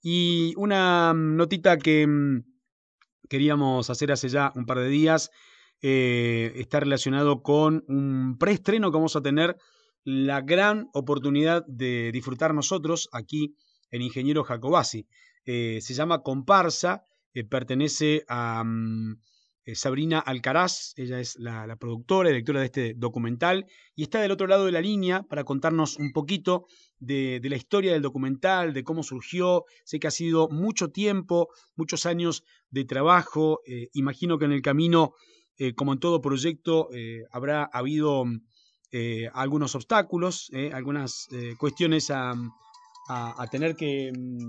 Y una notita que queríamos hacer hace ya un par de días está relacionado con un preestreno que vamos a tener la gran oportunidad de disfrutar nosotros aquí en Ingeniero Jacobasi. Se llama Comparsa, pertenece a Sabrina Alcaraz, ella es la productora, directora de este documental, y está del otro lado de la línea para contarnos un poquito de la historia del documental, de cómo surgió. Sé que ha sido mucho tiempo, muchos años de trabajo. Imagino que en el camino, como en todo proyecto, habrá habido algunos obstáculos, algunas cuestiones a tener que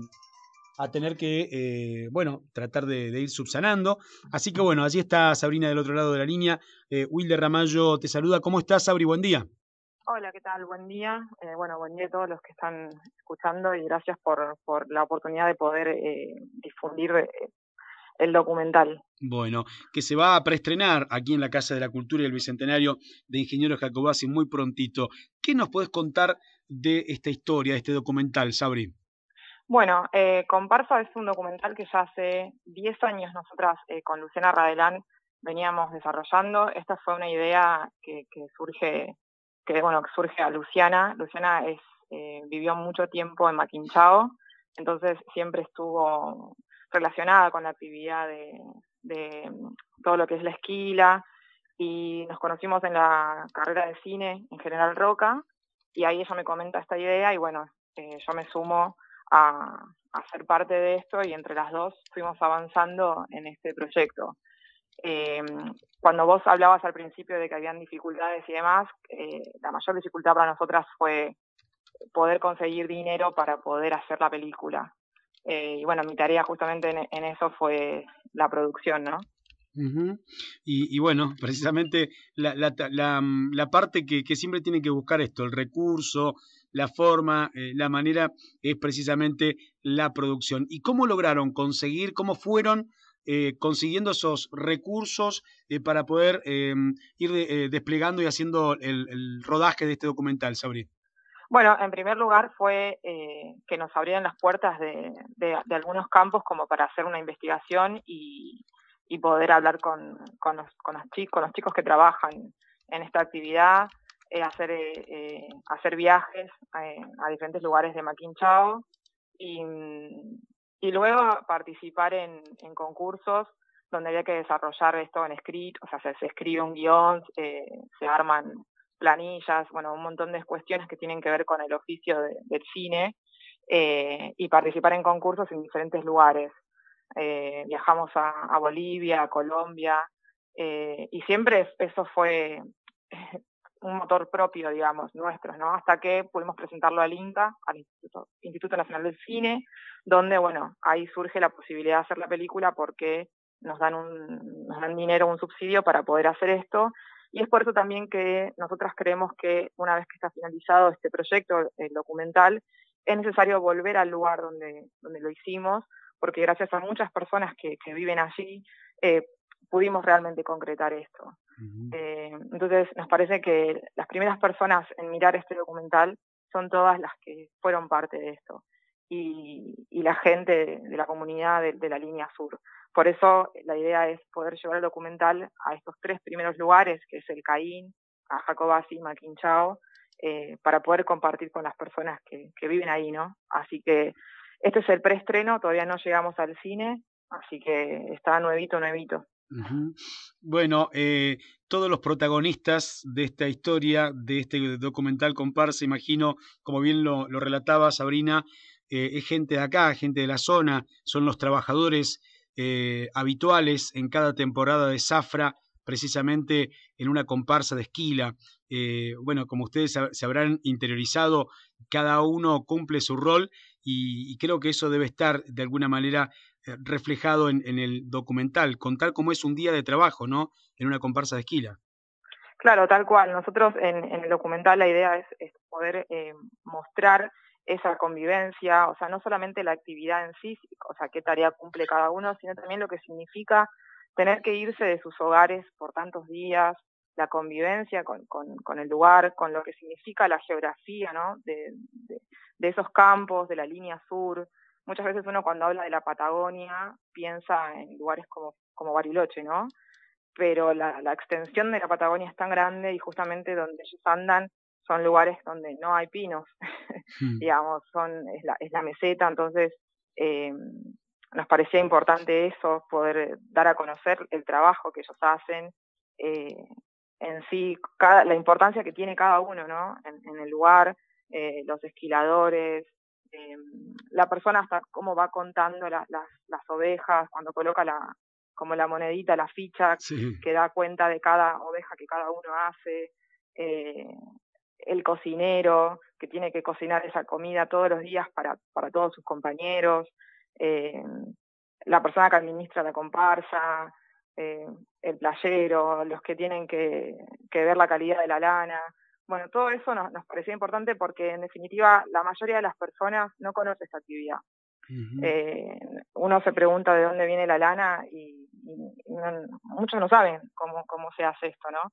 bueno, tratar de ir subsanando. Así que bueno, allí está Sabrina del otro lado de la línea. Wilder Ramallo te saluda. ¿Cómo estás, Sabri? Buen día. Hola, ¿qué tal? Buen día. Bueno, buen día a todos los que están escuchando y gracias por la oportunidad de poder difundir el documental. Bueno, que se va a preestrenar aquí en la Casa de la Cultura y el Bicentenario de Ingeniero Jacobasi muy prontito. ¿Qué nos podés contar de esta historia, de este documental, Sabri? Bueno, Comparsa es un documental que ya hace 10 años nosotras con Luciana Radelán veníamos desarrollando. Esta fue una idea que surge, que surge a Luciana. Luciana vivió mucho tiempo en Maquinchao, entonces siempre estuvo relacionada con la actividad de todo lo que es la esquila, y nos conocimos en la carrera de cine en General Roca, y ahí ella me comenta esta idea y bueno, yo me sumo a ser parte de esto y entre las dos fuimos avanzando en este proyecto. Eh, Cuando vos hablabas al principio de que habían dificultades y demás, la mayor dificultad para nosotras fue poder conseguir dinero para poder hacer la película. Y bueno, mi tarea justamente en eso fue la producción, ¿no? Ujú. Y bueno, precisamente la parte que siempre tiene que buscar esto, el recurso, la forma, la manera, es precisamente la producción. ¿Y cómo lograron conseguir, cómo fueron consiguiendo esos recursos para poder ir desplegando y haciendo el rodaje de este documental, Sabri? Bueno, en primer lugar fue que nos abrieran las puertas de algunos campos como para hacer una investigación y poder hablar con los chicos que trabajan en esta actividad, hacer viajes a diferentes lugares de Maquinchao y, y luego participar en concursos donde había que desarrollar esto en script, o sea, se escribe un guión, se arman planillas, bueno, un montón de cuestiones que tienen que ver con el oficio del cine, y participar en concursos en diferentes lugares. Viajamos a Bolivia, a Colombia, y siempre eso fue un motor propio, digamos, nuestro, ¿no? Hasta que pudimos presentarlo al INCA, al Instituto Nacional del Cine, donde, bueno, ahí surge la posibilidad de hacer la película porque nos dan dinero, un subsidio para poder hacer esto, y es por eso también que nosotras creemos que una vez que está finalizado este proyecto, el documental, es necesario volver al lugar donde lo hicimos, porque gracias a muchas personas que viven allí, pudimos realmente concretar esto. Ujú. Entonces, nos parece que las primeras personas en mirar este documental son todas las que fueron parte de esto y la gente de la comunidad de la línea sur. Por eso la idea es poder llevar el documental a estos tres primeros lugares, que es el Caín, a Jacobasi, Maquinchao, para poder compartir con las personas que viven ahí, ¿no? Así que este es el preestreno, todavía no llegamos al cine, así que está nuevito, nuevito. Ujú. Bueno, todos los protagonistas de esta historia, de este documental comparsa, imagino, como bien lo relataba Sabrina, es gente de acá, gente de la zona, son los trabajadores habituales en cada temporada de Zafra, precisamente en una comparsa de esquila. Bueno, como ustedes se habrán interiorizado, cada uno cumple su rol y creo que eso debe estar de alguna manera reflejado en el documental, contar cómo es un día de trabajo, ¿no? En una comparsa de esquila. Claro, tal cual. Nosotros en el documental la idea es poder mostrar esa convivencia, o sea, no solamente la actividad en sí, o sea, qué tarea cumple cada uno, sino también lo que significa tener que irse de sus hogares por tantos días, la convivencia con el lugar, con lo que significa la geografía, ¿no? De esos campos, de la línea sur. muchas veces uno cuando habla de la Patagonia piensa en lugares como Bariloche, ¿no? Pero la extensión de la Patagonia es tan grande y justamente donde ellos andan son lugares donde no hay pinos, digamos, es la meseta, entonces eh, nos parecía importante eso, poder dar a conocer el trabajo que ellos hacen, eh, en sí, la importancia que tiene cada uno, ¿no? En el lugar, los esquiladores, la persona hasta cómo va contando las ovejas, cuando coloca como la monedita, la ficha, Sí. que da cuenta de cada oveja que cada uno hace, eh, el cocinero que tiene que cocinar esa comida todos los días para todos sus compañeros, eh, la persona que administra la comparsa, eh, el playero, los que tienen que ver la calidad de la lana. Bueno, todo eso nos parecía importante porque en definitiva la mayoría de las personas no conoce esta actividad. Ujú. Eh, Uno se pregunta de dónde viene la lana y muchos no saben cómo se hace esto, ¿no?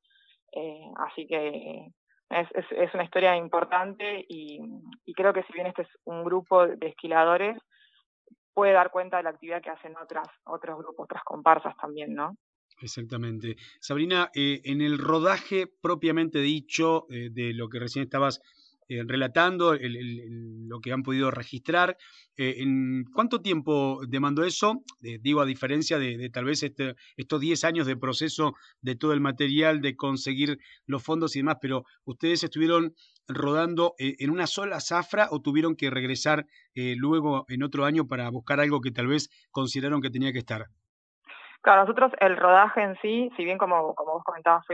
Así que es una historia importante y creo que si bien este es un grupo de esquiladores, puede dar cuenta de la actividad que hacen otros grupos, otras comparsas también, ¿no? Exactamente. Sabrina, en el rodaje propiamente dicho, de lo que recién estabas relatando, lo que han podido registrar, ¿en cuánto tiempo demandó eso? Digo, a diferencia de tal vez estos 10 años de proceso de todo el material, de conseguir los fondos y demás, pero ¿ustedes estuvieron rodando en una sola zafra o tuvieron que regresar luego en otro año para buscar algo que tal vez consideraron que tenía que estar? Claro, nosotros el rodaje en sí, si bien como vos comentabas,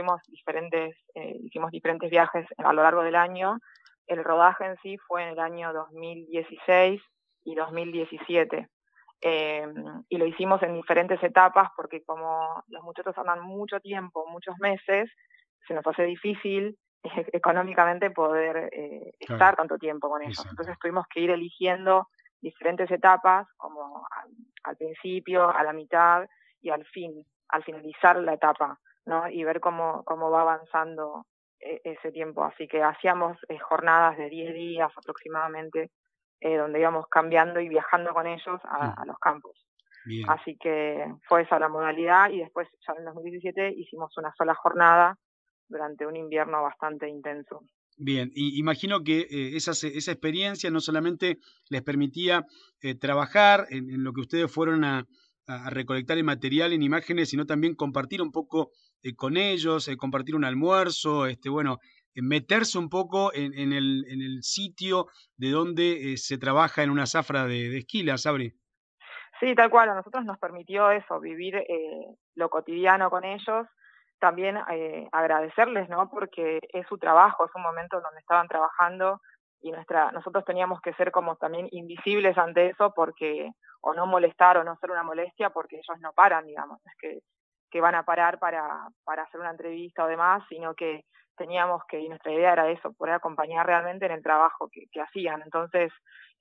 hicimos diferentes viajes a lo largo del año, el rodaje en sí fue en el año 2016 y 2017. Eh, y lo hicimos en diferentes etapas porque como los muchachos andan mucho tiempo, muchos meses, se nos hace difícil económicamente poder Claro, estar tanto tiempo con ellos. exacto. Entonces tuvimos que ir eligiendo diferentes etapas, como al principio, a la mitad y al finalizar la etapa, ¿no? Y ver cómo va avanzando ese tiempo. Así que hacíamos jornadas de 10 días aproximadamente, donde íbamos cambiando y viajando con ellos a los campos. Bien. Así que fue esa la modalidad y después ya en 2017 hicimos una sola jornada durante un invierno bastante intenso. Bien, y imagino que esa experiencia no solamente les permitía trabajar en lo que ustedes fueron a recolectar en material, en imágenes, sino también compartir un poco con ellos, compartir un almuerzo, bueno, meterse un poco en el sitio de donde se trabaja en una zafra de esquila, Sabri. Sí, tal cual, a nosotros nos permitió eso, vivir lo cotidiano con ellos, también agradecerles, ¿no? Porque es su trabajo, es un momento donde estaban trabajando y nosotros teníamos que ser como también invisibles ante eso porque, o no molestar o no ser una molestia porque ellos no paran, digamos, no es que van a parar para hacer una entrevista o demás, sino que teníamos que, y nuestra idea era eso, poder acompañar realmente en el trabajo que hacían. Entonces,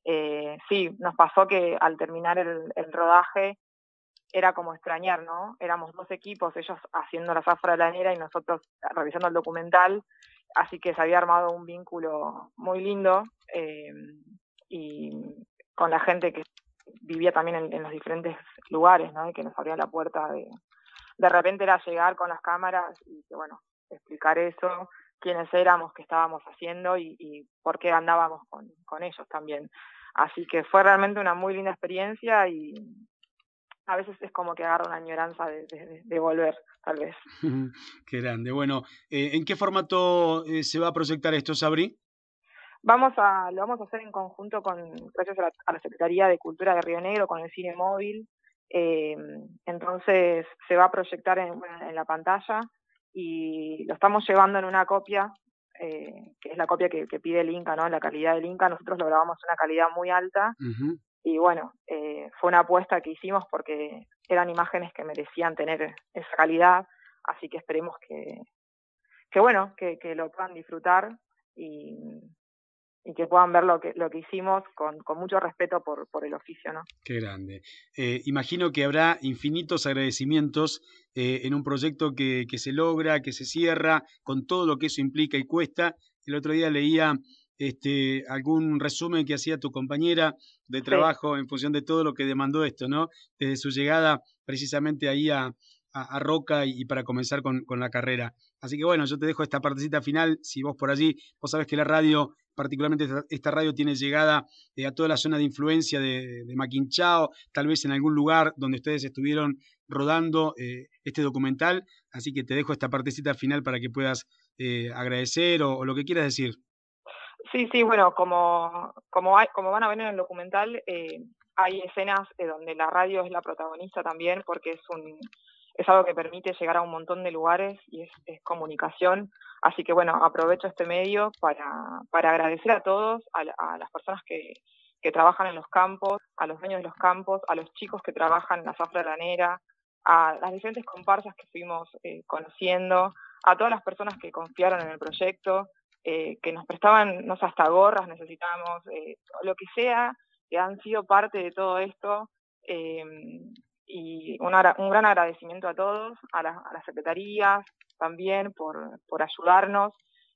sí, nos pasó que al terminar el rodaje era como extrañar, ¿no? Éramos dos equipos, ellos haciendo la zafra lanera y nosotros revisando el documental, así que se había armado un vínculo muy lindo y con la gente que vivía también en los diferentes lugares, ¿no? Y que nos abría la puerta de repente era llegar con las cámaras y que, bueno, explicar eso, quiénes éramos, qué estábamos haciendo y por qué andábamos con ellos también. Así que fue realmente una muy linda experiencia y a veces es como que agarra una añoranza de volver, tal vez. Qué grande. Bueno, ¿en qué formato se va a proyectar esto, Sabri? Lo vamos a hacer en conjunto gracias a la Secretaría de Cultura de Río Negro, con el cine móvil. Eh, entonces se va a proyectar en la pantalla y lo estamos llevando en una copia, que es la copia que pide el Inca, ¿no? La calidad del Inca. Nosotros lo grabamos en una calidad muy alta Ujú. y bueno, fue una apuesta que hicimos porque eran imágenes que merecían tener esa calidad, así que esperemos que bueno, que lo puedan disfrutar y, y que puedan ver lo que hicimos con mucho respeto por el oficio, ¿no? Qué grande. Imagino que habrá infinitos agradecimientos en un proyecto que se logra, que se cierra, con todo lo que eso implica y cuesta. El otro día leía algún resumen que hacía tu compañera de Sí. trabajo en función de todo lo que demandó esto, ¿no? Desde su llegada precisamente ahí a Roca y para comenzar con la carrera. Así que bueno, yo te dejo esta partecita final. Si vos por allí, vos sabés que la radio, particularmente esta radio, tiene llegada a toda la zona de influencia de Maquinchao, tal vez en algún lugar donde ustedes estuvieron rodando este documental. Así que te dejo esta partecita final para que puedas agradecer o lo que quieras decir. Sí, sí, bueno, como van a ver en el documental, hay escenas donde la radio es la protagonista también, porque es algo que permite llegar a un montón de lugares y es comunicación. Así que bueno, aprovecho este medio para agradecer a todos, a las personas que trabajan en los campos, a los dueños de los campos, a los chicos que trabajan en la zafra granera, a las diferentes comparsas que fuimos conociendo, a todas las personas que confiaron en el proyecto, que nos prestaban, no sé, hasta gorras necesitábamos, lo que sea, que han sido parte de todo esto. eh, y un gran agradecimiento a todos, a las secretarías también por ayudarnos.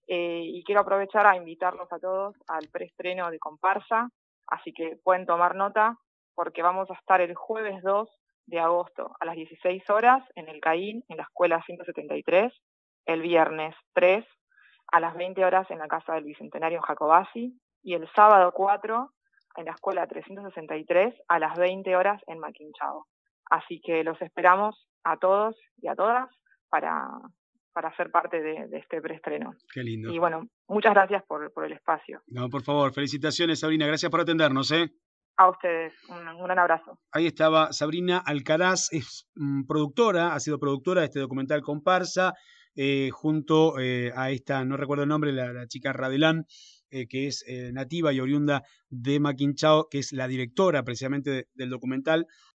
Y quiero aprovechar a invitarlos a todos al preestreno de Comparsa, así que pueden tomar nota porque vamos a estar el jueves 2 de agosto a las 16 horas en el CAIN, en la escuela 173, el viernes 3 a las 20 horas en la Casa del Bicentenario en Jacobasi, y el sábado 4 en la Escuela 363 a las 20 horas en Maquinchao. Así que los esperamos a todos y a todas para, para ser parte de este preestreno. Qué lindo. Y bueno, muchas gracias por el espacio. No, por favor, felicitaciones, Sabrina. Gracias por atendernos, ¿eh? A ustedes, un gran abrazo. Ahí estaba Sabrina Alcaraz, es productora, ha sido productora de este documental Comparsa, junto a esta, no recuerdo el nombre, la chica Radelán, que es nativa y oriunda de Maquinchao, que es la directora precisamente del documental.